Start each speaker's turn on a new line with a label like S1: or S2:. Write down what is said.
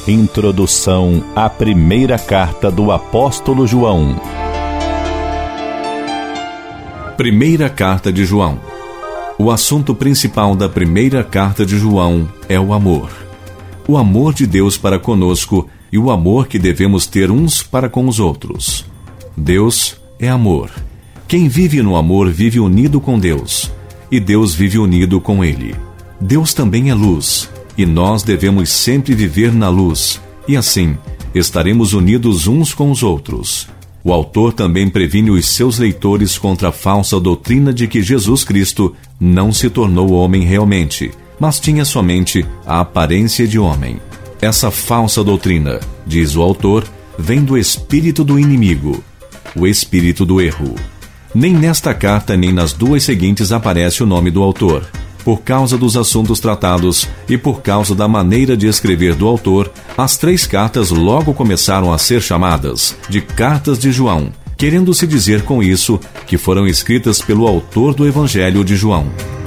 S1: Introdução à primeira carta do apóstolo João.
S2: Primeira carta de João. O assunto principal da primeira carta de João é o amor. O amor de Deus para conosco e o amor que devemos ter uns para com os outros. Deus é amor. Quem vive no amor vive unido com Deus, e Deus vive unido com ele. Deus também é luz, e nós devemos sempre viver na luz, e assim estaremos unidos uns com os outros. O autor também previne os seus leitores contra a falsa doutrina de que Jesus Cristo não se tornou homem realmente, mas tinha somente a aparência de homem. Essa falsa doutrina, diz o autor, vem do espírito do inimigo, o espírito do erro. Nem nesta carta nem nas duas seguintes aparece o nome do autor. Por causa dos assuntos tratados e por causa da maneira de escrever do autor, as três cartas logo começaram a ser chamadas de Cartas de João, querendo-se dizer com isso que foram escritas pelo autor do Evangelho de João.